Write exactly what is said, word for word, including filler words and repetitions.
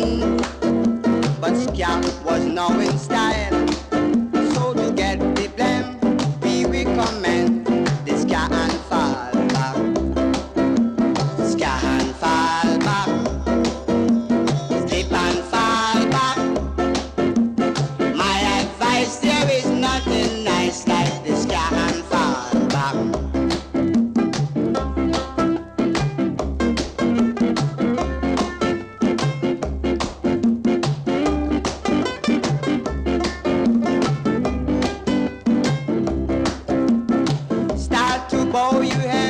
in, but ska was now in style. So to get the blame, we recommend the ska and fall back. Ska and fall back. Slip and fall back. My advice, there is nothing nice like the ska and fall back. Bow your head.